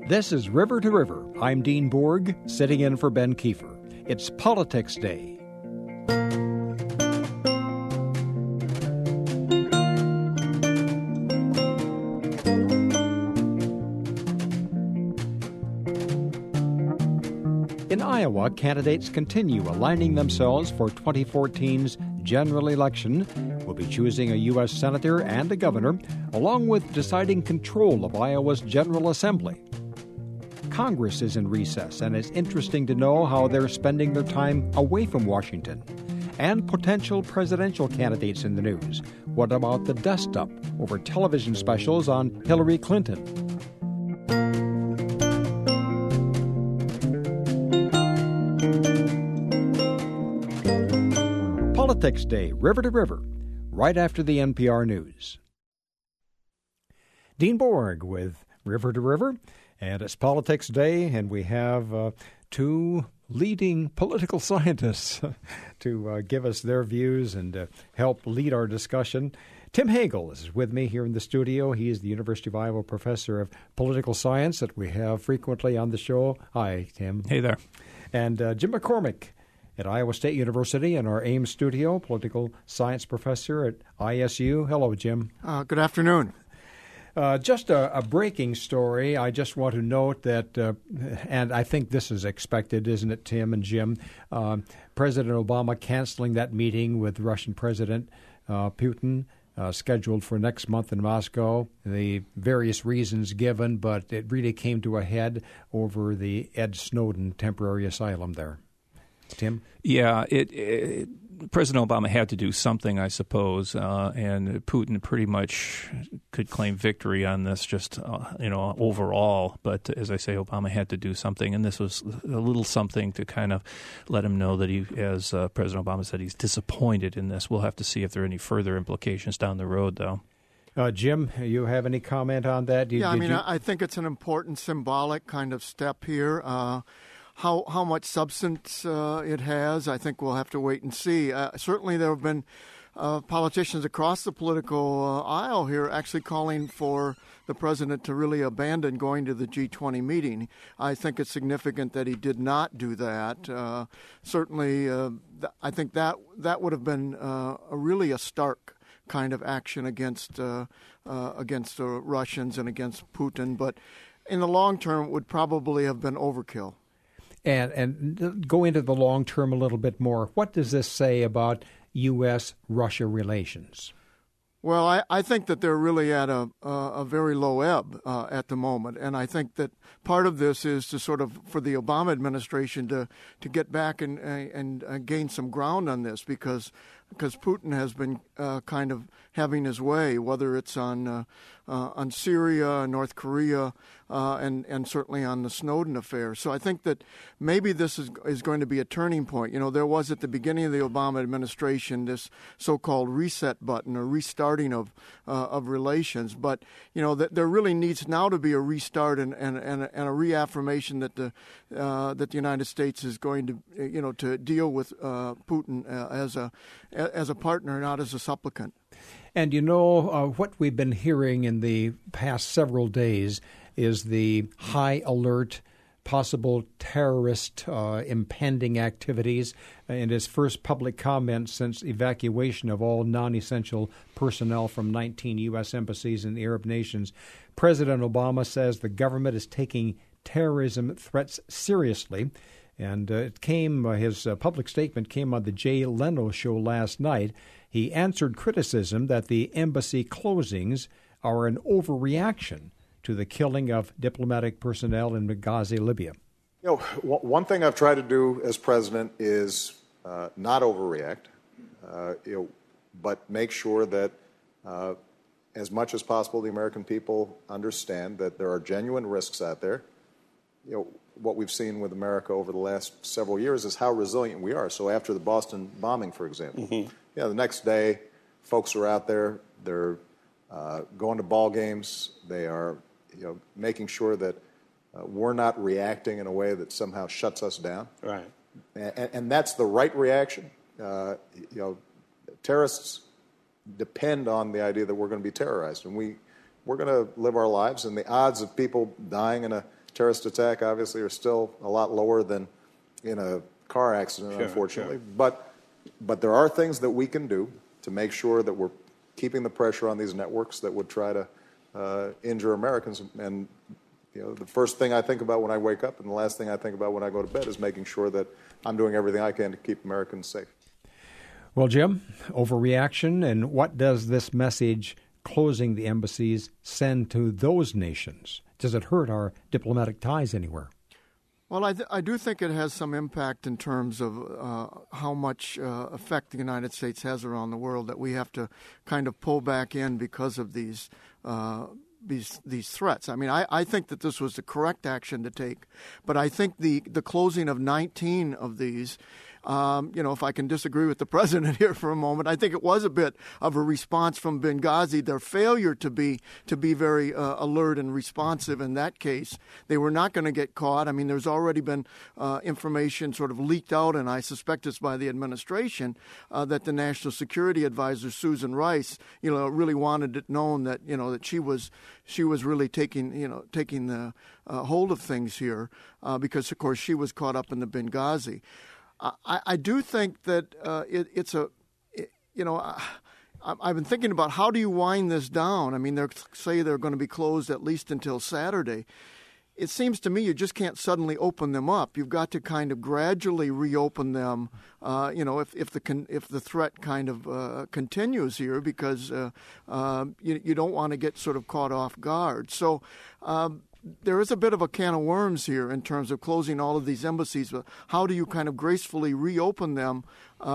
This is River to River. I'm Dean Borg, sitting in for Ben Kiefer. It's Politics Day. In Iowa, candidates continue aligning themselves for 2014's general election. We'll be choosing a U.S. Senator and a governor, along with deciding control of Iowa's General Assembly. Congress is in recess, and it's interesting to know how they're spending their time away from Washington. And potential presidential candidates in the news. What about the dust-up over television specials on Hillary Clinton? Politics Day, River to River, right after the NPR News. Dean Borg with River to River, and it's Politics Day, and we have two leading political scientists to give us their views and help lead our discussion. Tim Hagel is with me here in the studio. He is the University of Iowa professor of political science that we have frequently on the show. Hi, Tim. Hey there. And Jim McCormick at Iowa State University in our Ames studio, political science professor at ISU. Hello, Jim. Good afternoon. Just a breaking story. I just want to note that, and I think this is expected, isn't it, Tim and Jim? President Obama canceling that meeting with Russian President Putin, scheduled for next month in Moscow. The various reasons given, but it really came to a head over the Ed Snowden temporary asylum there. Tim? Yeah, President Obama had to do something, I suppose, and Putin pretty much could claim victory on this just, overall. But as I say, Obama had to do something, and this was a little something to kind of let him know that he, as President Obama said, he's disappointed in this. We'll have to see if there are any further implications down the road, though. Jim, you have any comment on that? I think it's an important symbolic kind of step here. How much substance it has, I think we'll have to wait and see. Certainly there have been politicians across the political aisle here actually calling for the president to really abandon going to the G20 meeting. I think it's significant that he did not do that. Certainly, I think that would have been really a stark kind of action against the Russians and against Putin. But in the long term, it would probably have been overkill. And go into the long term a little bit more. What does this say about U.S.-Russia relations? Well, I think that they're really at a very low ebb at the moment, and I think that part of this is to sort of for the Obama administration to get back and gain some ground on this because Putin has been kind of having his way, whether it's on Syria, North Korea, and certainly on the Snowden affair. So I think that maybe this is going to be a turning point. You know, there was at the beginning of the Obama administration this so-called reset button or restarting of relations, but you know that there really needs now to be a restart and a reaffirmation that the United States is going to to deal with Putin as a partner, not as a supplicant. And what we've been hearing in the past several days is the high alert, possible terrorist impending activities. In his first public comment since evacuation of all non-essential personnel from 19 U.S. embassies in the Arab nations, President Obama says the government is taking terrorism threats seriously. And his public statement came on the Jay Leno show last night. He answered criticism that the embassy closings are an overreaction to the killing of diplomatic personnel in Benghazi, Libya. One thing I've tried to do as president is not overreact, but make sure that as much as possible the American people understand that there are genuine risks out there. What we've seen with America over the last several years is how resilient we are. So after the Boston bombing, for example, the next day, folks are out there. They're going to ball games. They are, making sure that we're not reacting in a way that somehow shuts us down. Right. And that's the right reaction. Terrorists depend on the idea that we're going to be terrorized, and we're going to live our lives. And the odds of people dying in a terrorist attack, obviously, are still a lot lower than in a car accident, unfortunately. Sure. But there are things that we can do to make sure that we're keeping the pressure on these networks that would try to injure Americans. And the first thing I think about when I wake up and the last thing I think about when I go to bed is making sure that I'm doing everything I can to keep Americans safe. Well, Jim, overreaction, and what does this message closing the embassies send to those nations? Does it hurt our diplomatic ties anywhere? Well, I do think it has some impact in terms of how much effect the United States has around the world, that we have to kind of pull back in because of these threats. I mean, I think that this was the correct action to take, but I think the closing of 19 of these, if I can disagree with the president here for a moment, I think it was a bit of a response from Benghazi. Their failure to be very alert and responsive in that case. They were not going to get caught. I mean, there's already been information sort of leaked out, and I suspect it's by the administration, that the National Security Advisor, Susan Rice, really wanted it known that that she was really taking the hold of things here, because of course she was caught up in the Benghazi. I do think that I've been thinking about how do you wind this down. I mean, they say they're going to be closed at least until Saturday. It seems to me you just can't suddenly open them up. You've got to kind of gradually reopen them. If the threat kind of continues here, because you don't want to get sort of caught off guard. So. There is a bit of a can of worms here in terms of closing all of these embassies. But how do you kind of gracefully reopen them,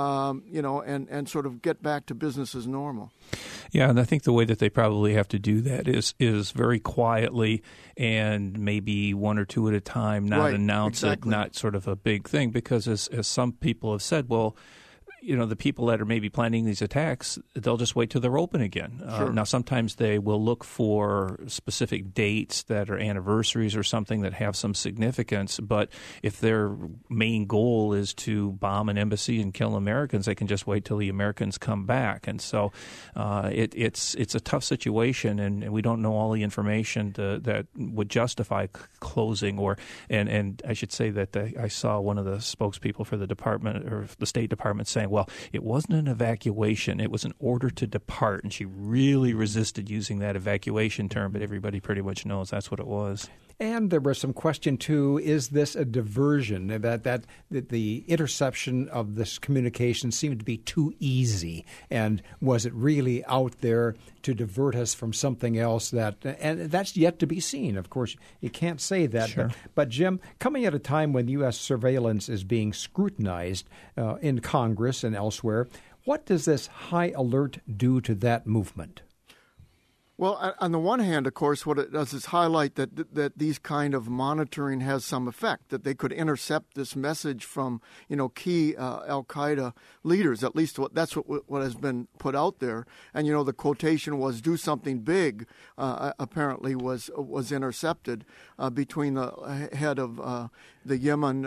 and sort of get back to business as normal? Yeah, and I think the way that they probably have to do that is very quietly and maybe one or two at a time, not announce it, not sort of a big thing, because as some people have said, well, the people that are maybe planning these attacks, they'll just wait till they're open again. Sure. Now, sometimes they will look for specific dates that are anniversaries or something that have some significance. But if their main goal is to bomb an embassy and kill Americans, they can just wait till the Americans come back. And so it's a tough situation, and we don't know all the information that would justify closing. And I should say that I saw one of the spokespeople for the department or the State Department saying, well, it wasn't an evacuation, it was an order to depart. And she really resisted using that evacuation term, but everybody pretty much knows that's what it was. And there was some question, too, is this a diversion? That the interception of this communication seemed to be too easy. And was it really out there to divert us from something else? And that's yet to be seen. Of course, you can't say that. Sure. But, Jim, coming at a time when U.S. surveillance is being scrutinized in Congress and elsewhere, what does this high alert do to that movement? Well, on the one hand, of course, what it does is highlight that these kind of monitoring has some effect, that they could intercept this message from, key al-Qaeda leaders. At least that's what has been put out there. And, the quotation was, do something big, apparently was intercepted between the head of the Yemen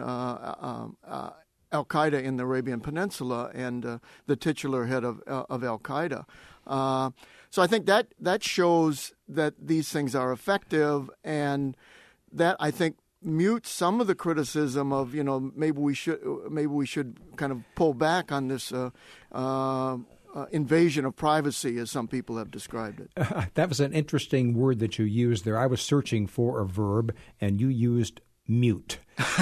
al-Qaeda in the Arabian Peninsula and the titular head of al-Qaeda. So I think that shows that these things are effective, and that I think mutes some of the criticism of maybe we should kind of pull back on this invasion of privacy, as some people have described it. That was an interesting word that you used there. I was searching for a verb, and you used mute.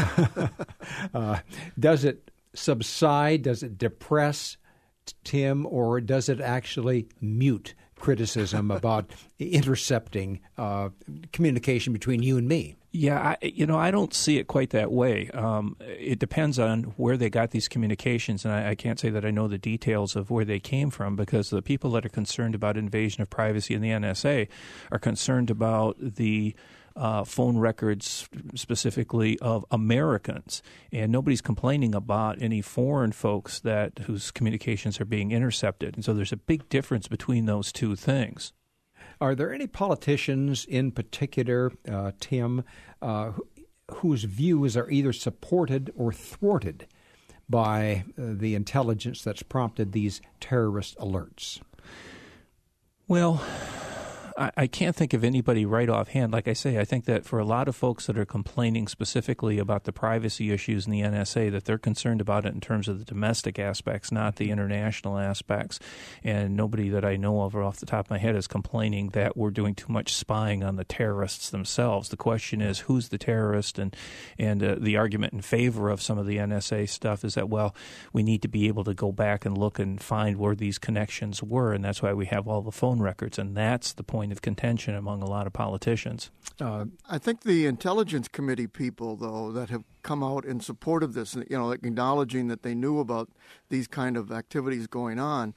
Does it subside? Does it depress, Tim, or does it actually mute criticism about intercepting communication between you and me? Yeah, I don't see it quite that way. It depends on where they got these communications, and I can't say that I know the details of where they came from, because the people that are concerned about invasion of privacy in the NSA are concerned about the phone records specifically of Americans, and nobody's complaining about any foreign folks whose communications are being intercepted. And so there's a big difference between those two things. Are there any politicians in particular, Tim, whose views are either supported or thwarted by the intelligence that's prompted these terrorist alerts? Well, I can't think of anybody right offhand. Like I say, I think that for a lot of folks that are complaining specifically about the privacy issues in the NSA, that they're concerned about it in terms of the domestic aspects, not the international aspects. And nobody that I know of or off the top of my head is complaining that we're doing too much spying on the terrorists themselves. The question is, who's the terrorist? And the argument in favor of some of the NSA stuff is that, well, we need to be able to go back and look and find where these connections were, and that's why we have all the phone records. And that's the point of contention among a lot of politicians. I think the Intelligence Committee people, though, that have come out in support of this, like acknowledging that they knew about these kind of activities going on,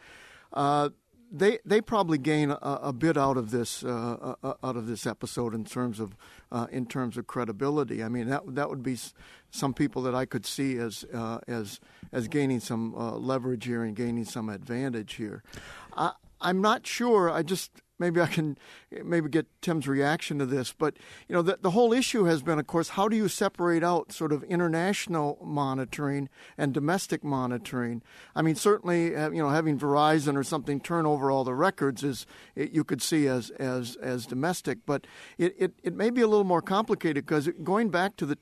they probably gain a bit out of this episode in terms of credibility. I mean, that would be some people that I could see as gaining some leverage here and gaining some advantage here. I'm not sure. Maybe I can get Tim's reaction to this, but the whole issue has been, of course, how do you separate out sort of international monitoring and domestic monitoring? I mean, certainly, having Verizon or something turn over all the records you could see as domestic, but it may be a little more complicated because going back to the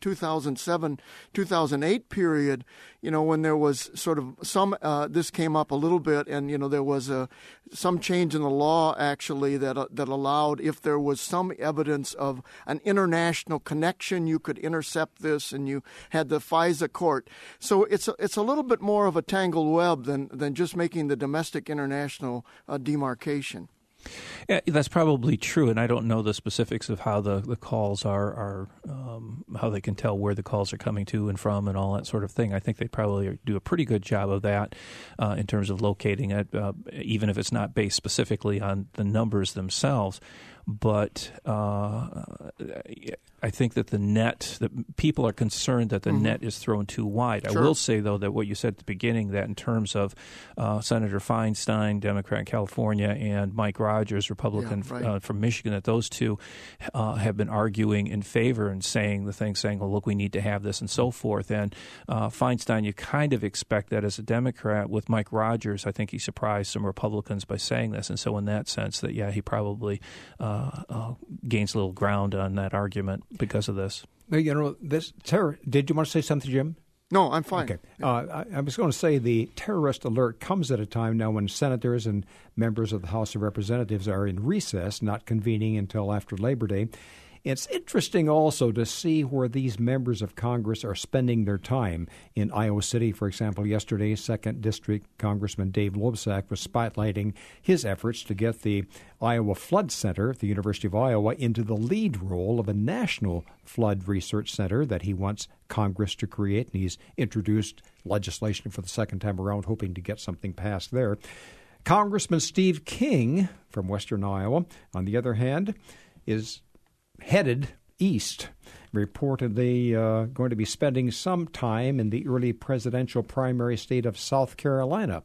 2007-2008 period, when there was sort of some this came up a little bit, and there was some change in the law actually that allowed, if there was some evidence of an international connection, you could intercept this, and you had the FISA court. So it's a little bit more of a tangled web than just making the domestic international demarcation. Yeah, that's probably true, and I don't know the specifics of how the calls are how they can tell where the calls are coming to and from and all that sort of thing. I think they probably do a pretty good job of that in terms of locating it, even if it's not based specifically on the numbers themselves. But I think that that people are concerned that the net is thrown too wide. Sure. I will say, though, that what you said at the beginning, that in terms of Senator Feinstein, Democrat in California, and Mike Rogers, Republican from Michigan, that those two have been arguing in favor and saying, well, look, we need to have this and so forth. And Feinstein, you kind of expect that as a Democrat. With Mike Rogers, I think he surprised some Republicans by saying this. And so in that sense, that, he probably gains a little ground on that argument because of this. Did you want to say something, Jim? No, I'm fine. Okay. I was going to say the terrorist alert comes at a time now when senators and members of the House of Representatives are in recess, not convening until after Labor Day. It's interesting also to see where these members of Congress are spending their time. In Iowa City, for example, yesterday, 2nd District Congressman Dave Loebsack was spotlighting his efforts to get the Iowa Flood Center at the University of Iowa into the lead role of a national flood research center that he wants Congress to create, and he's introduced legislation for the second time around, hoping to get something passed there. Congressman Steve King from Western Iowa, on the other hand, is headed east, reportedly going to be spending some time in the early presidential primary state of South Carolina.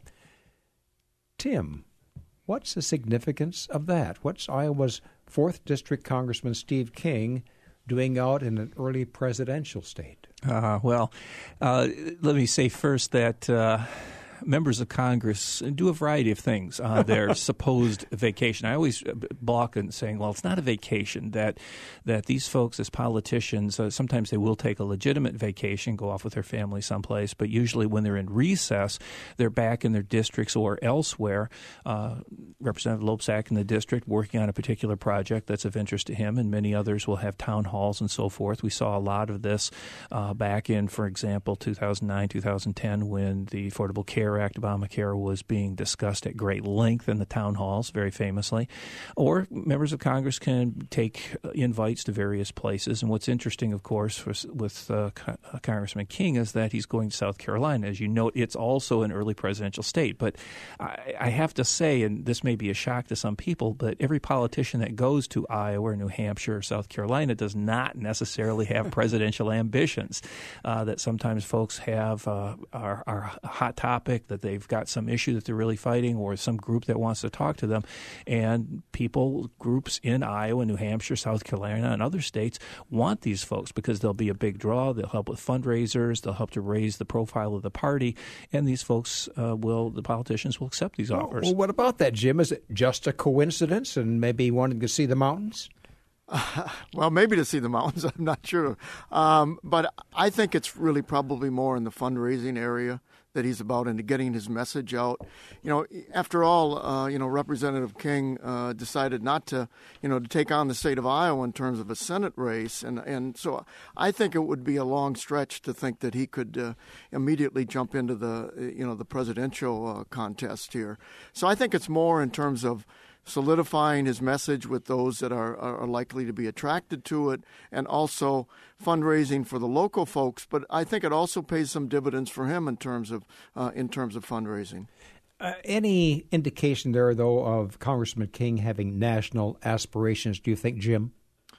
Tim, what's the significance of that? What's Iowa's 4th District Congressman Steve King doing out in an early presidential state? Let me say first that members of Congress do a variety of things on their supposed vacation. I always balk at saying, well, it's not a vacation, that these folks as politicians, sometimes they will take a legitimate vacation, go off with their family someplace, but usually when they're in recess, they're back in their districts or elsewhere. Representative Loebsack in the district working on a particular project that's of interest to him, and many others will have town halls and so forth. We saw a lot of this back in, for example, 2009, 2010, when the Affordable Care Act, Obamacare, was being discussed at great length in the town halls, very famously. Or members of Congress can take invites to various places. And what's interesting, of course, with Congressman King is that he's going to South Carolina. As you note, it's also an early presidential state. But I have to say, and this may be a shock to some people, but every politician that goes to Iowa or New Hampshire or South Carolina does not necessarily have presidential ambitions that sometimes folks have are hot topic Democratic, that they've got some issue that they're really fighting, or some group that wants to talk to them. And groups in Iowa, New Hampshire, South Carolina, and other states want these folks because they'll be a big draw. They'll help with fundraisers. They'll help to raise the profile of the party. And these folks the politicians will accept these offers. Well, what about that, Jim? Is it just a coincidence and maybe wanting to see the mountains? Well, maybe to see the mountains, I'm not sure. But I think it's really probably more in the fundraising area that he's about into getting his message out. After all, Representative King decided not to, to take on the state of Iowa in terms of a Senate race. And so I think it would be a long stretch to think that he could immediately jump into the presidential contest here. So I think it's more in terms of solidifying his message with those that are likely to be attracted to it, and also fundraising for the local folks. But I think it also pays some dividends for him in terms of fundraising. Any indication there, though, of Congressman King having national aspirations, do you think, Jim?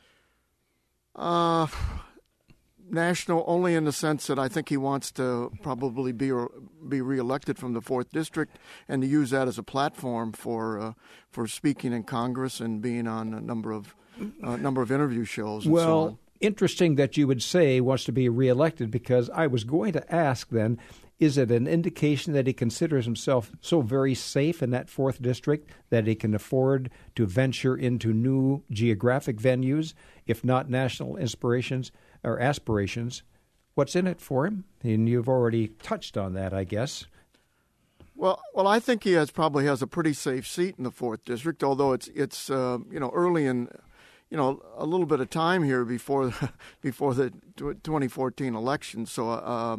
National only in the sense that I think he wants to probably be reelected from the 4th District, and to use that as a platform for speaking in Congress and being on a number of interview shows. And so on. Interesting that you would say he wants to be reelected, because I was going to ask then, is it an indication that he considers himself so very safe in that 4th District that he can afford to venture into new geographic venues, if not national inspirations or aspirations? What's in it for him? And you've already touched on that, I guess. Well, I think he probably has a pretty safe seat in the 4th District, although it's early in, a little bit of time here before the 2014 election. So,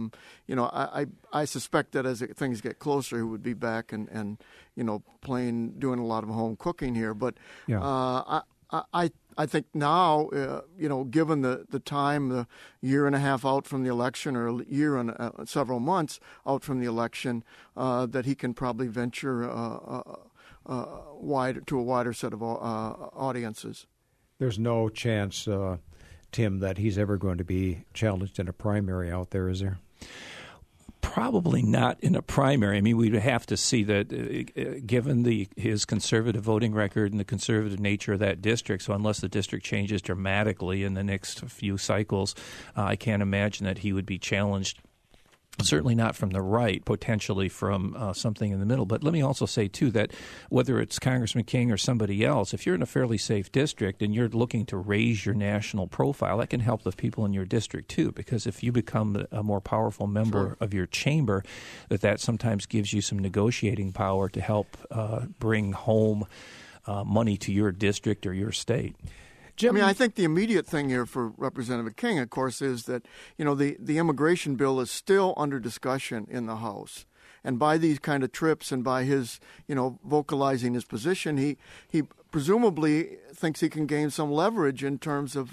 I suspect that as things get closer, he would be back and doing a lot of home cooking here. But yeah. I think now, given the time, the year and a half out from the election, or a year and several months out from the election, that he can probably venture to a wider set of audiences. There's no chance, Tim, that he's ever going to be challenged in a primary out there, is there? Probably not in a primary. I mean, we'd have to see that given his conservative voting record and the conservative nature of that district. So unless the district changes dramatically in the next few cycles, I can't imagine that he would be challenged. Certainly not from the right, potentially from something in the middle. But let me also say, too, that whether it's Congressman King or somebody else, if you're in a fairly safe district and you're looking to raise your national profile, that can help the people in your district, too, because if you become a more powerful member of your chamber, that sometimes gives you some negotiating power to help bring home money to your district or your state. Jim, I think the immediate thing here for Representative King, of course, is that, the immigration bill is still under discussion in the House. And by these kind of trips and by his, vocalizing his position, he presumably thinks he can gain some leverage in terms of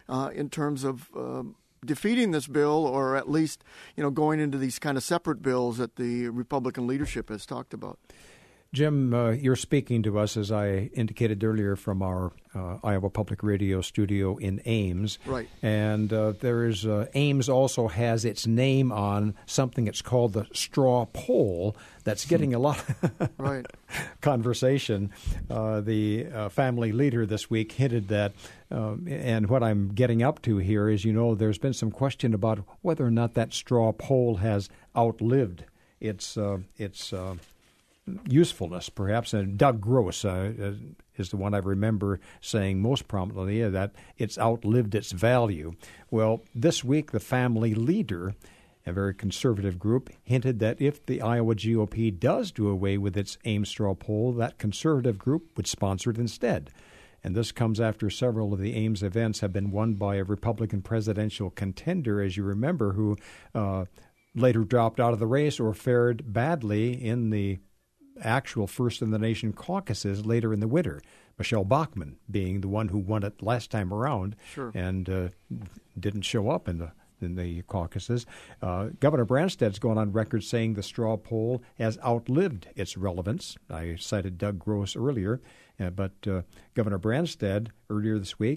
defeating this bill, or at least, going into these kind of separate bills that the Republican leadership has talked about. Jim, you're speaking to us, as I indicated earlier, from our Iowa Public Radio studio in Ames. Right. And Ames also has its name on something that's called the straw poll that's getting a lot of conversation. The family leader this week hinted that, and what I'm getting up to here is, there's been some question about whether or not that straw poll has outlived its usefulness, perhaps. And Doug Gross is the one I remember saying most prominently, that it's outlived its value. Well, this week, the family leader, a very conservative group, hinted that if the Iowa GOP does do away with its Ames straw poll, that conservative group would sponsor it instead. And this comes after several of the Ames events have been won by a Republican presidential contender, as you remember, who later dropped out of the race or fared badly in the actual first-in-the-nation caucuses later in the winter, Michelle Bachmann being the one who won it last time around and didn't show up in the caucuses. Governor Branstad's gone on record saying the straw poll has outlived its relevance. I cited Doug Gross earlier, but Governor Branstad earlier this week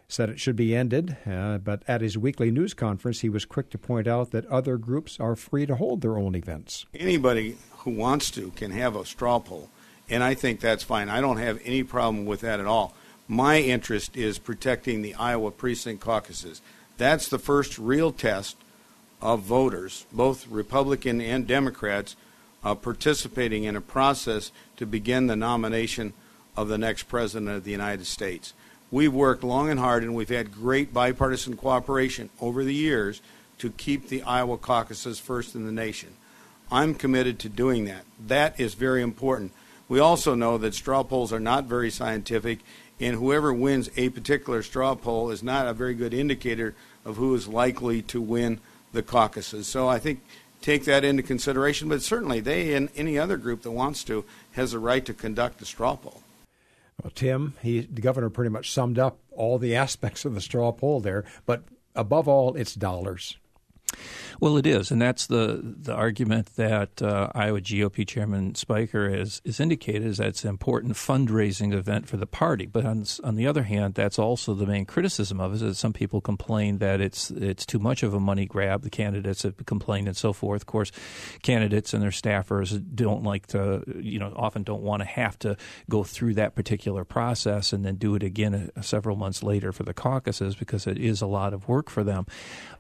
said it should be ended, but at his weekly news conference, he was quick to point out that other groups are free to hold their own events. Anybody who wants to can have a straw poll, and I think that's fine. I don't have any problem with that at all. My interest is protecting the Iowa precinct caucuses. That's the first real test of voters, both Republican and Democrats, participating in a process to begin the nomination of the next president of the United States. We've worked long and hard, and we've had great bipartisan cooperation over the years to keep the Iowa caucuses first in the nation. I'm committed to doing that. That is very important. We also know that straw polls are not very scientific, and whoever wins a particular straw poll is not a very good indicator of who is likely to win the caucuses. So I think take that into consideration, but certainly they and any other group that wants to has the right to conduct a straw poll. Well, Tim, the governor pretty much summed up all the aspects of the straw poll there, but above all, it's dollars. Well, it is, and that's the argument that Iowa GOP Chairman Spiker has indicated, is that it's an important fundraising event for the party. But on the other hand, that's also the main criticism of it, is that some people complain that it's too much of a money grab. The candidates have complained and so forth. Of course, candidates and their staffers don't like to, often don't want to have to go through that particular process and then do it again several months later for the caucuses, because it is a lot of work for them.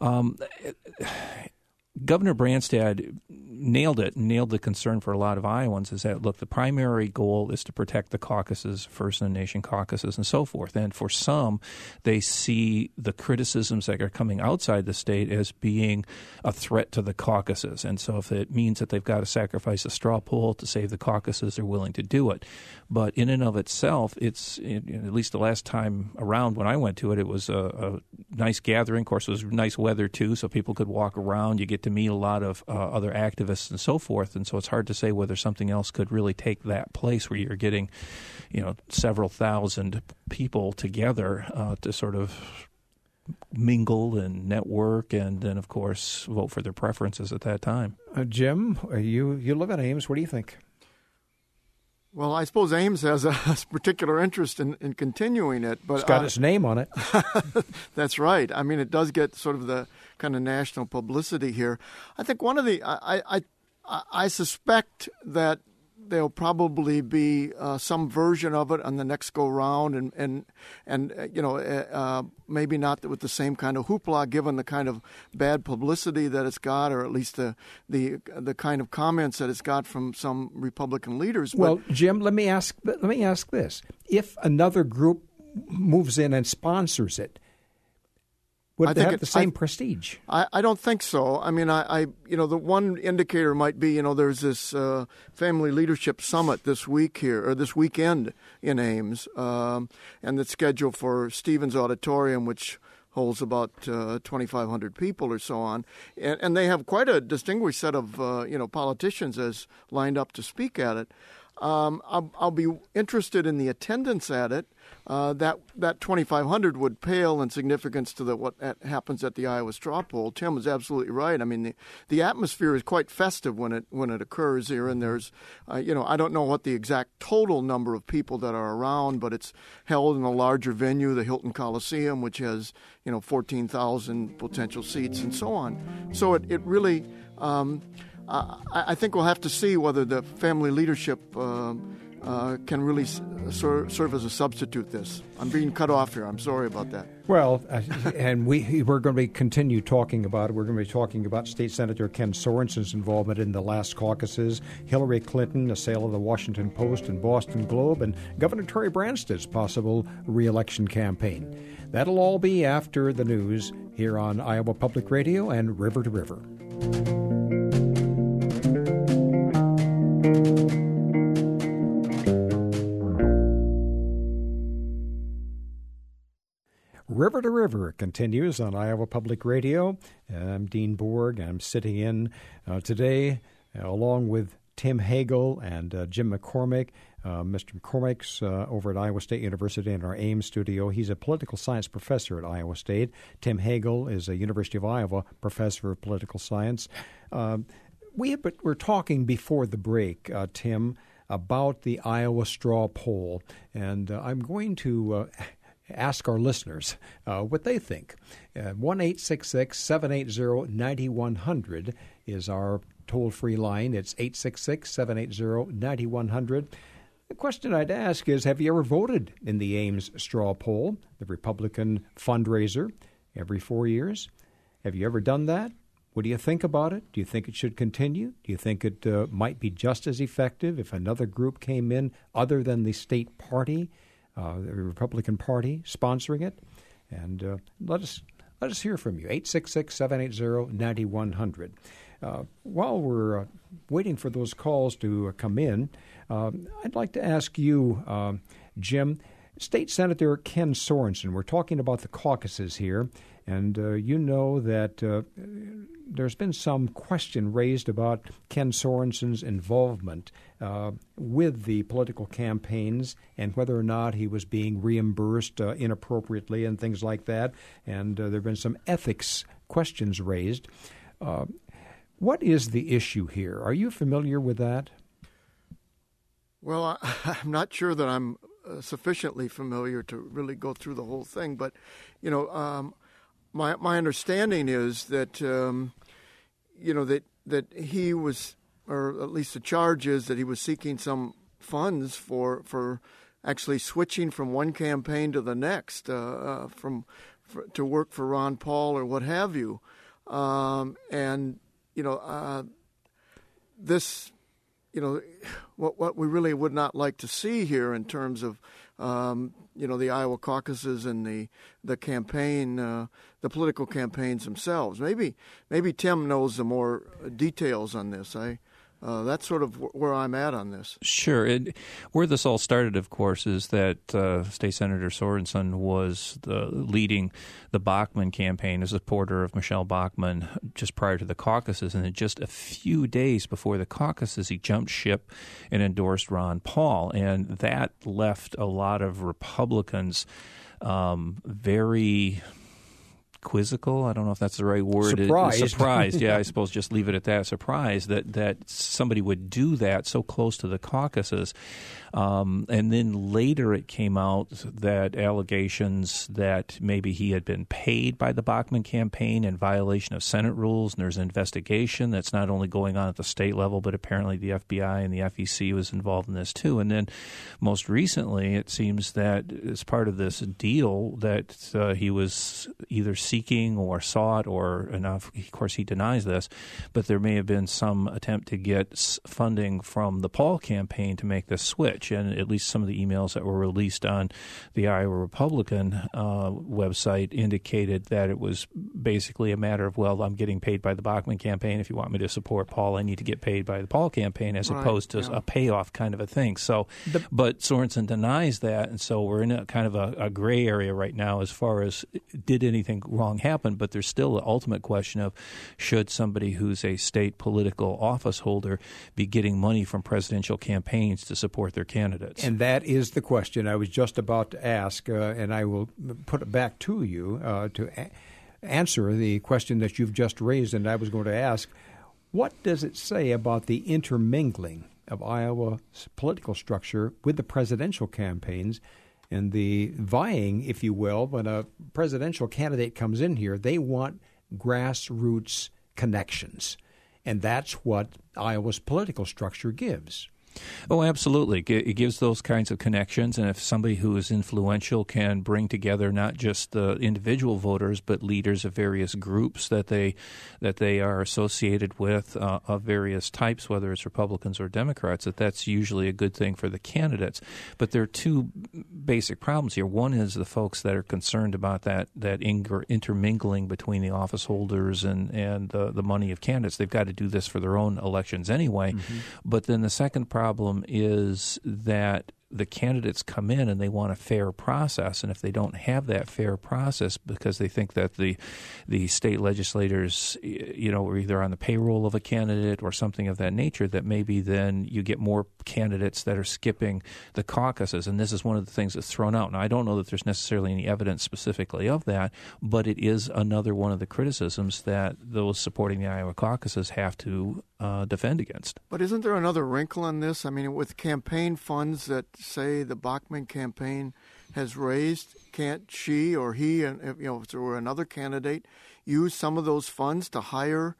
Governor Branstad nailed the concern for a lot of Iowans, is that, look, the primary goal is to protect the caucuses, First in the Nation caucuses, and so forth. And for some, they see the criticisms that are coming outside the state as being a threat to the caucuses. And so if it means that they've got to sacrifice a straw poll to save the caucuses, they're willing to do it. But in and of itself, at least the last time around when I went to it, it was a nice gathering. Of course, it was nice weather, too, so people could walk around. You get to meet a lot of other activists and so forth, and so it's hard to say whether something else could really take that place where you're getting, several thousand people together to sort of mingle and network, and then, of course, vote for their preferences at that time. Jim, you live in Ames. What do you think? Well, I suppose Ames has a particular interest in continuing it, but it's got its name on it. That's right. I mean, it does get sort of the kind of national publicity here. I think one of the I suspect that there'll probably be some version of it on the next go round, and maybe not with the same kind of hoopla, given the kind of bad publicity that it's got, or at least the kind of comments that it's got from some Republican leaders. Well, Jim, let me ask this: if another group moves in and sponsors it, would it have the same prestige? I don't think so. I mean, the one indicator might be, there's this Family Leadership Summit this weekend in Ames, and it's scheduled for Stevens Auditorium, which holds about 2,500 people or so on, and they have quite a distinguished set of politicians as lined up to speak at it. I'll be interested in the attendance at it. That 2,500 would pale in significance to what happens at the Iowa straw poll. Tim is absolutely right. I mean, the atmosphere is quite festive when it occurs here, and there's, I don't know what the exact total number of people that are around, but it's held in a larger venue, the Hilton Coliseum, which has 14,000 potential seats and so on. So it really. I think we'll have to see whether the family leadership can really serve as a substitute. I'm being cut off here. I'm sorry about that. Well, and we're going to continue talking about it. We're going to be talking about State Senator Ken Sorensen's involvement in the last caucuses, Hillary Clinton, the sale of the Washington Post and Boston Globe, and Governor Terry Branstad's possible re-election campaign. That'll all be after the news here on Iowa Public Radio and River to River. River to River continues on Iowa Public Radio. I'm Dean Borg. I'm sitting in today along with Tim Hagel and Jim McCormick. Mr. McCormick's over at Iowa State University in our Ames studio. He's a political science professor at Iowa State. Tim Hagel is a University of Iowa professor of political science. We're talking before the break, Tim, about the Iowa straw poll, and I'm going to ask our listeners what they think. 1-866-780-9100 is our toll-free line. It's 866-780-9100. The question I'd ask is, have you ever voted in the Ames straw poll, the Republican fundraiser, every 4 years? Have you ever done that? What do you think about it? Do you think it should continue? Do you think it might be just as effective if another group came in other than the state party, the Republican Party, sponsoring it? And let us hear from you. 866-780-9100. While we're waiting for those calls to come in, I'd like to ask you, Jim, State Senator Ken Sorensen. We're talking about the caucuses here, and you know that there's been some question raised about Ken Sorensen's involvement with the political campaigns and whether or not he was being reimbursed inappropriately and things like that. And there have been some ethics questions raised. What is the issue here? Are you familiar with that? Well, I'm not sure that I'm sufficiently familiar to really go through the whole thing, but my understanding is that that he was, or at least the charge is that he was seeking some funds for actually switching from one campaign to the next, to work for Ron Paul or what have you, this. What we really would not like to see here in terms of, the Iowa caucuses and the campaign, the political campaigns themselves. Maybe Tim knows the more details on this. That's sort of where I'm at on this. Sure. Where this all started, of course, is that State Senator Sorensen was leading the Bachmann campaign, a supporter of Michelle Bachmann, just prior to the caucuses. And in just a few days before the caucuses, he jumped ship and endorsed Ron Paul. And that left a lot of Republicans very quizzical. I don't know if that's the right word. Surprised. Yeah, I suppose just leave it at that. Surprised that somebody would do that so close to the caucuses. And then later it came out that allegations that maybe he had been paid by the Bachmann campaign in violation of Senate rules, and there's an investigation that's not only going on at the state level, but apparently the FBI and the FEC was involved in this too. And then most recently, it seems that as part of this deal that he was either seeking or sought, and of course he denies this, but there may have been some attempt to get funding from the Paul campaign to make this switch. And at least some of the emails that were released on the Iowa Republican website indicated that it was basically a matter of, well, I'm getting paid by the Bachmann campaign. If you want me to support Paul, I need to get paid by the Paul campaign, as opposed to a payoff kind of a thing. So, but Sorensen denies that, and so we're in a kind of a gray area right now as far as did anything wrong happen. But there's still the ultimate question of should somebody who's a state political office holder be getting money from presidential campaigns to support their candidates. And that is the question I was just about to ask, and I will put it back to you to answer the question that you've just raised. And I was going to ask, what does it say about the intermingling of Iowa's political structure with the presidential campaigns and the vying, if you will, when a presidential candidate comes in here, they want grassroots connections. And that's what Iowa's political structure gives. Oh, absolutely. It gives those kinds of connections, and if somebody who is influential can bring together not just the individual voters, but leaders of various groups that they are associated with of various types, whether it's Republicans or Democrats, that's usually a good thing for the candidates. But there are two basic problems here. One is the folks that are concerned about that intermingling between the office holders and the money of candidates. They've got to do this for their own elections anyway. Mm-hmm. But then the second problem is that the candidates come in and they want a fair process, and if they don't have that fair process because they think that the state legislators, are either on the payroll of a candidate or something of that nature, that maybe then you get more candidates that are skipping the caucuses, and this is one of the things that's thrown out. Now, I don't know that there's necessarily any evidence specifically of that, but it is another one of the criticisms that those supporting the Iowa caucuses have to defend against. But isn't there another wrinkle in this? I mean, with campaign funds that say the Bachmann campaign has raised, can't she or he, and if there were another candidate, use some of those funds to hire,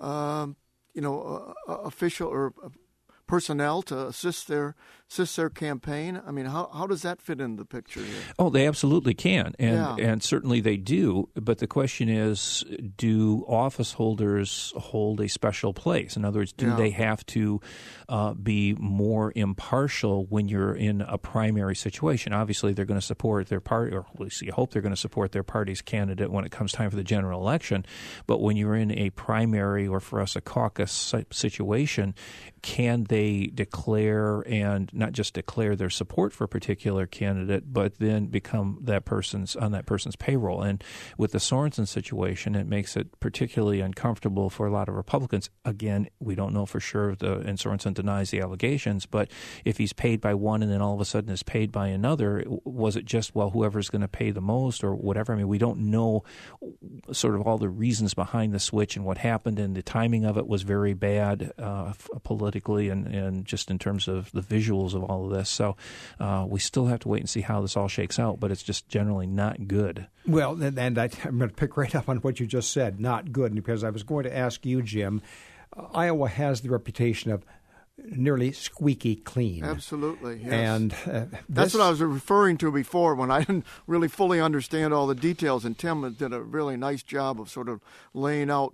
official or personnel to assist their campaign? I mean, how does that fit into the picture here? Oh, they absolutely can, and certainly they do. But the question is, do office holders hold a special place? In other words, do they have to be more impartial when you're in a primary situation? Obviously, they're going to support their party, or at least you hope they're going to support their party's candidate when it comes time for the general election. But when you're in a primary, or for us, a caucus situation, can they declare, and not just declare their support for a particular candidate, but then become on that person's payroll? And with the Sorensen situation, it makes it particularly uncomfortable for a lot of Republicans. Again, we don't know for sure, and Sorensen denies the allegations, but if he's paid by one and then all of a sudden is paid by another, was it just, whoever's going to pay the most or whatever? I mean, we don't know sort of all the reasons behind the switch and what happened, and the timing of it was very bad politically and just in terms of the visuals of all of this. So we still have to wait and see how this all shakes out, but it's just generally not good. Well, and I'm going to pick right up on what you just said, not good, because I was going to ask you, Jim, Iowa has the reputation of nearly squeaky clean. Absolutely, yes. And that's what I was referring to before when I didn't really fully understand all the details, and Tim did a really nice job of sort of laying out,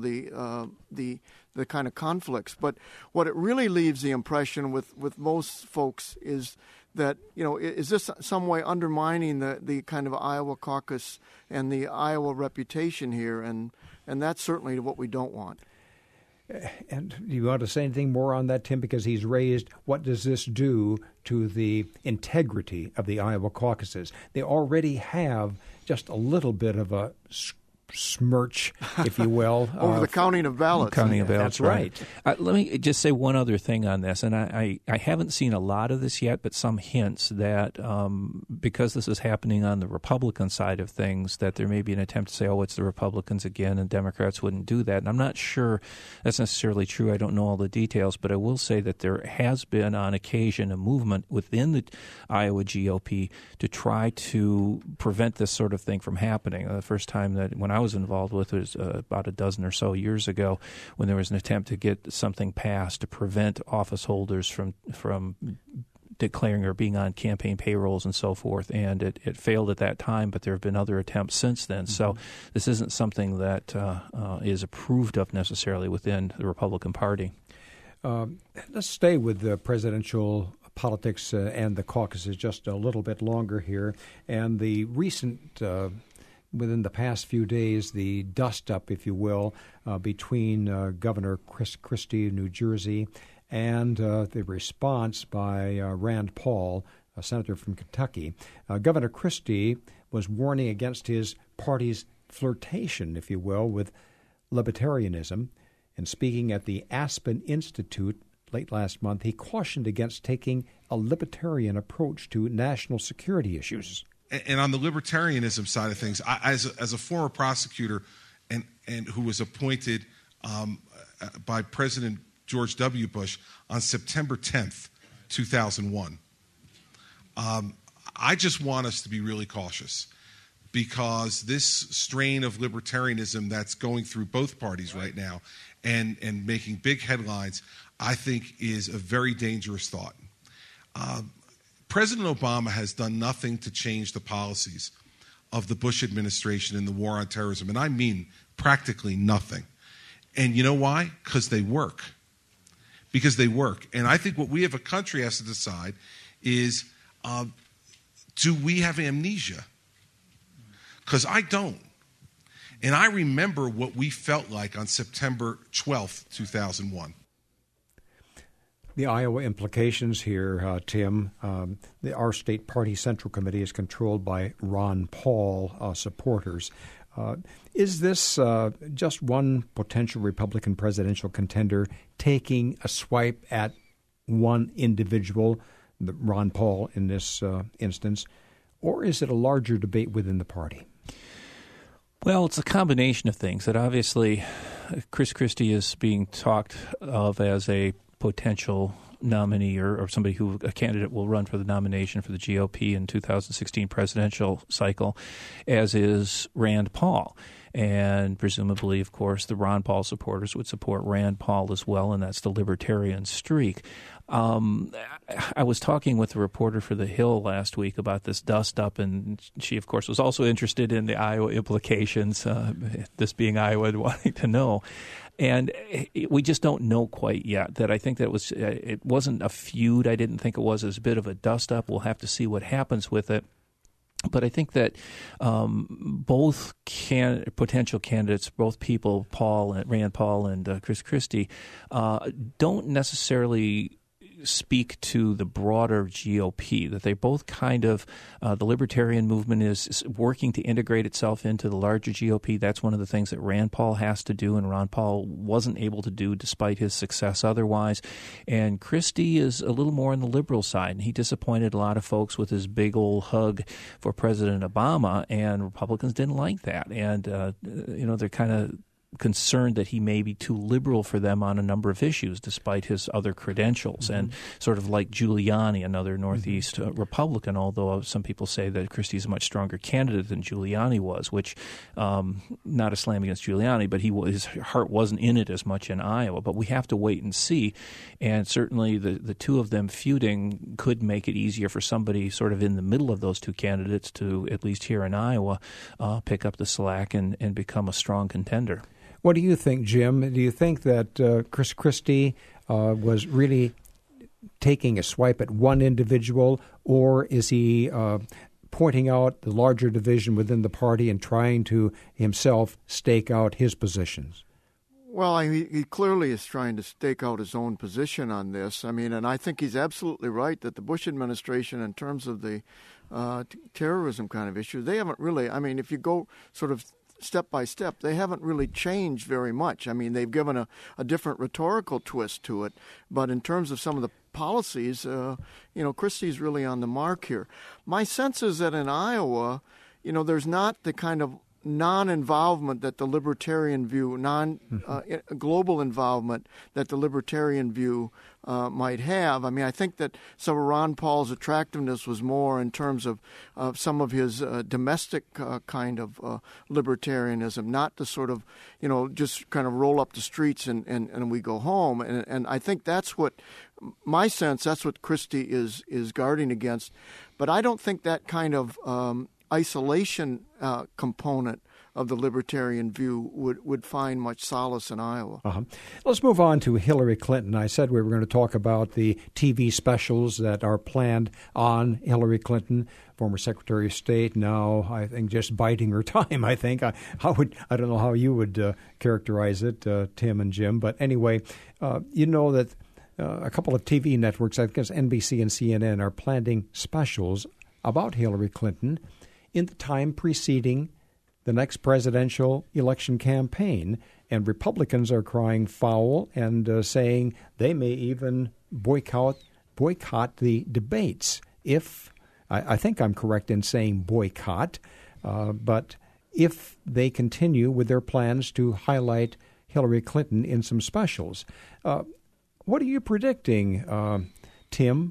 the kind of conflicts. But what it really leaves the impression with most folks is that, is this some way undermining the kind of Iowa caucus and the Iowa reputation here? And that's certainly what we don't want. And do you want to say anything more on that, Tim? Because he's raised, what does this do to the integrity of the Iowa caucuses? They already have just a little bit of a smirch, if you will. Over the counting of ballots. Counting of ballots, that's right. Let me just say one other thing on this, and I haven't seen a lot of this yet, but some hints that because this is happening on the Republican side of things, that there may be an attempt to say, it's the Republicans again, and Democrats wouldn't do that. And I'm not sure that's necessarily true. I don't know all the details, but I will say that there has been on occasion a movement within the Iowa GOP to try to prevent this sort of thing from happening. The first time that when I was involved with it was about a dozen or so years ago, when there was an attempt to get something passed to prevent office holders from declaring or being on campaign payrolls and so forth, and it failed at that time, but there have been other attempts since then. Mm-hmm. So this isn't something that is approved of necessarily within the Republican Party. Let's stay with the presidential politics and the caucuses just a little bit longer here. And the recent within the past few days, the dust-up, if you will, between Governor Chris Christie of New Jersey and the response by Rand Paul, a senator from Kentucky. Governor Christie was warning against his party's flirtation, if you will, with libertarianism. And speaking at the Aspen Institute late last month, he cautioned against taking a libertarian approach to national security issues. And on the libertarianism side of things, as a former prosecutor and who was appointed by President George W. Bush on September 10th, 2001, I just want us to be really cautious, because this strain of libertarianism that's going through both parties right now and making big headlines, I think is a very dangerous thought. President Obama has done nothing to change the policies of the Bush administration in the war on terrorism, and I mean practically nothing. And you know why? Because they work. Because they work. And I think what we as a country has to decide is, do we have amnesia? Because I don't. And I remember what we felt like on September 12th, 2001. The Iowa implications here, Tim, our state party central committee is controlled by Ron Paul supporters. Is this just one potential Republican presidential contender taking a swipe at one individual, Ron Paul in this instance, or is it a larger debate within the party? Well, it's a combination of things. That obviously Chris Christie is being talked of as a potential nominee or a candidate will run for the nomination for the GOP in 2016 presidential cycle, as is Rand Paul. And presumably, of course, the Ron Paul supporters would support Rand Paul as well, and that's the libertarian streak. I was talking with a reporter for The Hill last week about this dust-up, and she, of course, was also interested in the Iowa implications, this being Iowa, and wanting to know. And we just don't know quite yet. That I think that it wasn't a feud. I didn't think it was. It was a bit of a dust-up. We'll have to see what happens with it. But I think that both potential candidates, both people, Rand Paul and Chris Christie, don't necessarily speak to the broader GOP, that they both kind of, the libertarian movement is working to integrate itself into the larger GOP. That's one of the things that Rand Paul has to do, and Ron Paul wasn't able to do despite his success otherwise. And Christie is a little more on the liberal side, and he disappointed a lot of folks with his big old hug for President Obama, and Republicans didn't like that. And, they're kind of concerned that he may be too liberal for them on a number of issues, despite his other credentials, and sort of like Giuliani, another Northeast Republican, although some people say that Christie's a much stronger candidate than Giuliani was, which, not a slam against Giuliani, but his heart wasn't in it as much in Iowa. But we have to wait and see, and certainly the two of them feuding could make it easier for somebody sort of in the middle of those two candidates to, at least here in Iowa, pick up the slack and become a strong contender. What do you think, Jim? Do you think that Chris Christie was really taking a swipe at one individual, or is he pointing out the larger division within the party and trying to himself stake out his positions? Well, he clearly is trying to stake out his own position on this. And I think he's absolutely right that the Bush administration, in terms of the terrorism kind of issue, they haven't really, if you go sort of step by step, they haven't really changed very much. They've given a different rhetorical twist to it. But in terms of some of the policies, Christie's really on the mark here. My sense is that in Iowa, there's not the kind of non-involvement that the libertarian view, global involvement that the libertarian view might have. I think that some of Ron Paul's attractiveness was more in terms of some of his domestic kind of libertarianism, not the sort of, just kind of roll up the streets and we go home. And I think that's what, my sense, that's what Christie is guarding against. But I don't think that kind of isolation component of the libertarian view would find much solace in Iowa. Let's move on to Hillary Clinton. I said we were going to talk about the TV specials that are planned on Hillary Clinton, former Secretary of State, now I think just biding her time, I think. I don't know how you would characterize it, Tim and Jim, but anyway, you know that a couple of TV networks, I guess NBC and CNN, are planning specials about Hillary Clinton in the time preceding the next presidential election campaign, and Republicans are crying foul and saying they may even boycott the debates. If I think I'm correct in saying boycott, but if they continue with their plans to highlight Hillary Clinton in some specials. What are you predicting, Tim,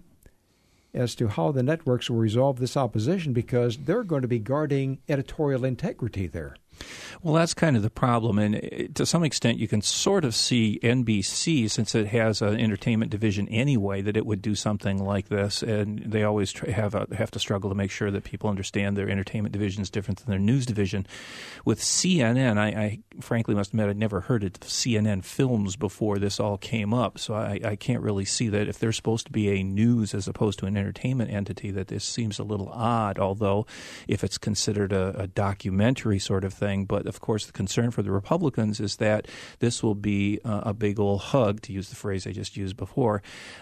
as to how the networks will resolve this opposition, because they're going to be guarding editorial integrity there? Well, that's kind of the problem, and to some extent you can sort of see NBC, since it has an entertainment division anyway, that it would do something like this, and they always have to struggle to make sure that people understand their entertainment division is different than their news division. With CNN, I frankly must admit I'd never heard of CNN Films before this all came up, so I can't really see that if they're supposed to be a news as opposed to an entertainment entity, that this seems a little odd, although if it's considered a documentary sort of thing. But of course, the concern for the Republicans is that this will be a big old hug, to use the phrase I just used before,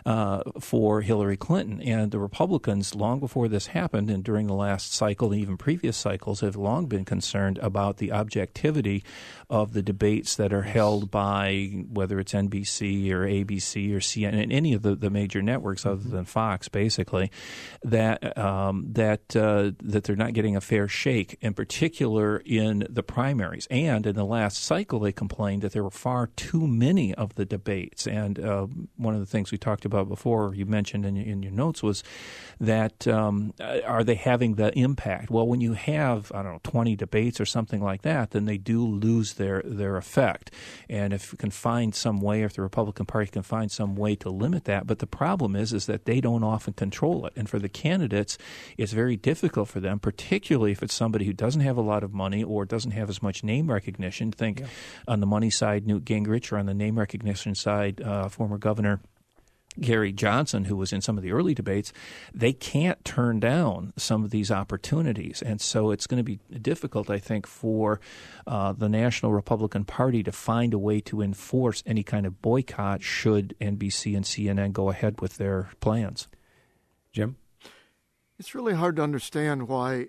for Hillary Clinton. And the Republicans, long before this happened and during the last cycle and even previous cycles, have long been concerned about the objectivity of the debates that are held by, whether it's NBC or ABC or CNN, any of the major networks other than Fox, basically, that they're not getting a fair shake, in particular in the primaries. And in the last cycle, they complained that there were far too many of the debates. And one of the things we talked about before, you mentioned in your notes, was that are they having the impact? Well, when you have, 20 debates or something like that, then they do lose their effect. And if you can find some way, if the Republican Party can find some way to limit that, but the problem is that they don't often control it. And for the candidates, it's very difficult for them, particularly if it's somebody who doesn't have a lot of money or doesn't have as much name recognition. Think on the money side, Newt Gingrich, or on the name recognition side, former Governor Gary Johnson, who was in some of the early debates. They can't turn down some of these opportunities. And so it's going to be difficult, I think, for the National Republican Party to find a way to enforce any kind of boycott should NBC and CNN go ahead with their plans. Jim? It's really hard to understand why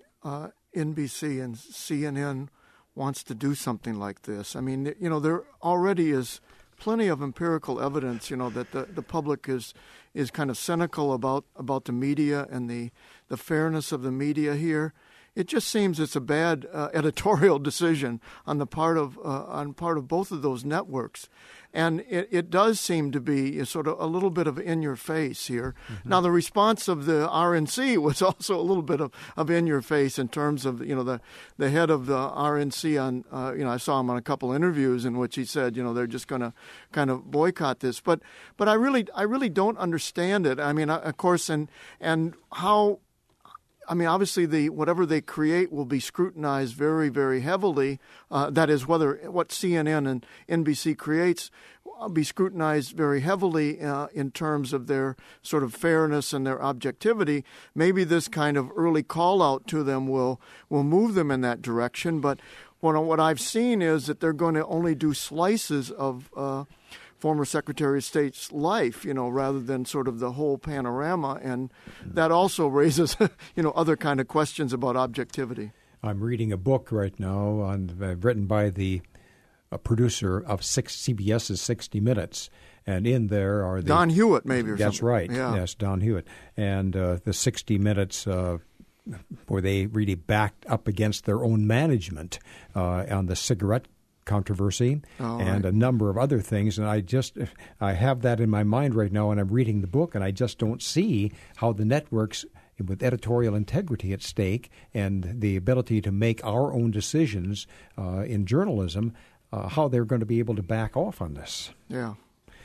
NBC and CNN wants to do something like this. I mean, there already is plenty of empirical evidence, that the public is kind of cynical about the media and the fairness of the media here. It just seems it's a bad editorial decision on the part of both of those networks, and it does seem to be sort of a little bit of in your face here. Mm-hmm. Now, the response of the RNC was also a little bit of in your face in terms of the head of the RNC on I saw him on a couple interviews in which he said they're just going to kind of boycott this, but I really don't understand it. I mean, of course, and how. I mean, obviously, whatever they create will be scrutinized very, very heavily. That is, what CNN and NBC creates will be scrutinized very heavily in terms of their sort of fairness and their objectivity. Maybe this kind of early call out to them will move them in that direction. But what I've seen is that they're going to only do slices of former Secretary of State's life, rather than sort of the whole panorama. And that also raises, other kind of questions about objectivity. I'm reading a book right now written by the producer of CBS's 60 Minutes. And in there are Don Hewitt, maybe, or that's something. Right. Yeah. Yes, Don Hewitt. And the 60 Minutes where they really backed up against their own management on the cigarette controversy and a number of other things. And I have that in my mind right now, and I'm reading the book, and I just don't see how the networks, with editorial integrity at stake and the ability to make our own decisions in journalism, how they're going to be able to back off on this. Yeah.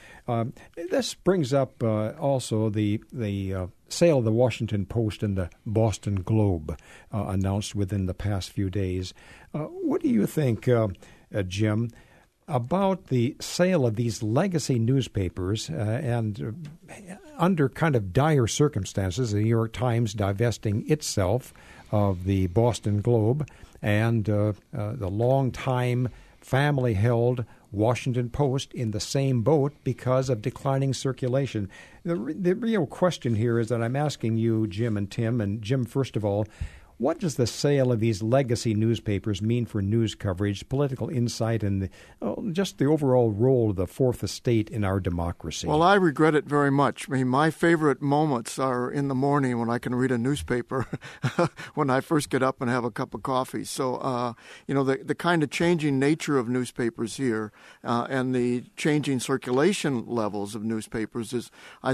This brings up also the sale of the Washington Post and the Boston Globe announced within the past few days. What do you think, Jim, about the sale of these legacy newspapers and under kind of dire circumstances, the New York Times divesting itself of the Boston Globe and the long-time family-held Washington Post in the same boat because of declining circulation? The real question here is that I'm asking you, Jim and Tim, and Jim, first of all, what does the sale of these legacy newspapers mean for news coverage, political insight, and just the overall role of the Fourth Estate in our democracy? Well, I regret it very much. I mean, my favorite moments are in the morning when I can read a newspaper when I first get up and have a cup of coffee. So, the kind of changing nature of newspapers here and the changing circulation levels of newspapers is a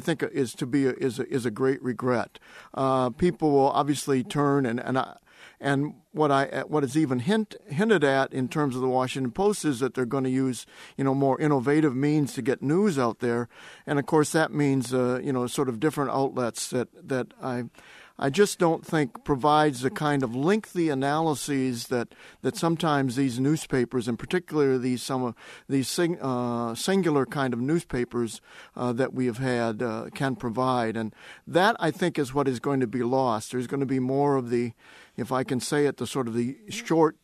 great regret. People will obviously turn and what is even hinted at in terms of the Washington Post is that they're going to use more innovative means to get news out there, and of course that means sort of different outlets that I just don't think provides the kind of lengthy analyses that sometimes these newspapers, and particularly some of these singular kind of newspapers that we have had, can provide. And that, I think, is what is going to be lost. There's going to be more of the, if I can say it, the sort of the short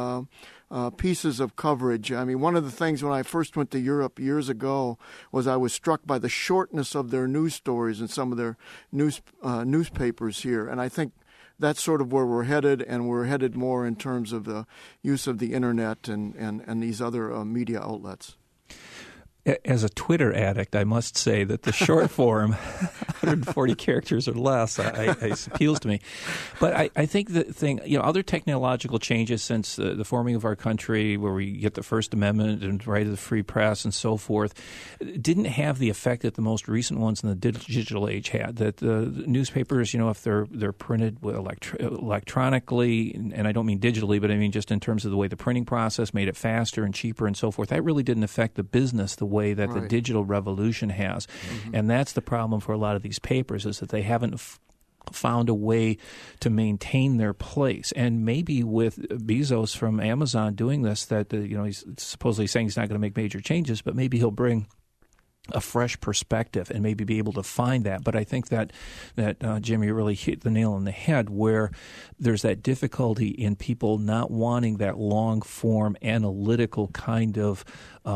pieces of coverage. I mean, one of the things when I first went to Europe years ago was I was struck by the shortness of their news stories and some of their newspapers here. And I think that's sort of where we're headed, and we're headed more in terms of the use of the internet and these other media outlets. As a Twitter addict, I must say that the short form, 140 characters or less, appeals to me. But I think the thing, other technological changes since the forming of our country, where we get the First Amendment and right of the free press and so forth, didn't have the effect that the most recent ones in the digital age had. That the newspapers, if they're printed electronically, and I don't mean digitally, but I mean just in terms of the way the printing process made it faster and cheaper and so forth, that really didn't affect the business the way that the digital revolution has. Mm-hmm. And that's the problem for a lot of these papers, is that they haven't found a way to maintain their place. And maybe with Bezos from Amazon doing this, that he's supposedly saying he's not going to make major changes, but maybe he'll bring a fresh perspective and maybe be able to find that. But I think that Jimmy really hit the nail on the head, where there's that difficulty in people not wanting that long-form analytical kind of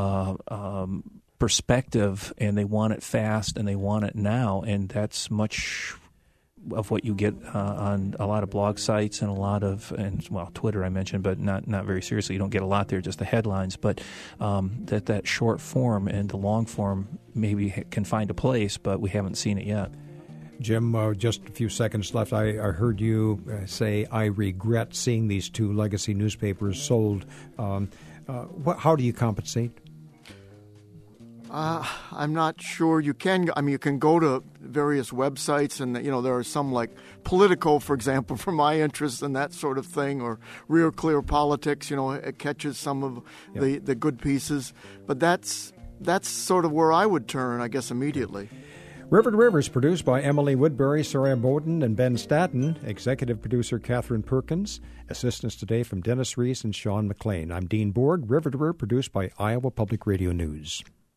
perspective, and they want it fast and they want it now, and that's much of what you get on a lot of blog sites and a lot of, Twitter I mentioned, but not very seriously. You don't get a lot there, just the headlines. But that short form and the long form maybe can find a place, but we haven't seen it yet. Jim, just a few seconds left. I heard you say, I regret seeing these two legacy newspapers sold. How do you compensate? I'm not sure you can. I mean, you can go to various websites, and there are some like Politico, for example, for my interest and that sort of thing, or Real Clear Politics. It catches some of the good pieces, but that's sort of where I would turn, I guess, immediately. River to River is produced by Emily Woodbury, Soraya Bowden, and Ben Staton. Executive producer Catherine Perkins. Assistance today from Dennis Reese and Sean McLean. I'm Dean Borg. River to River produced by Iowa Public Radio News.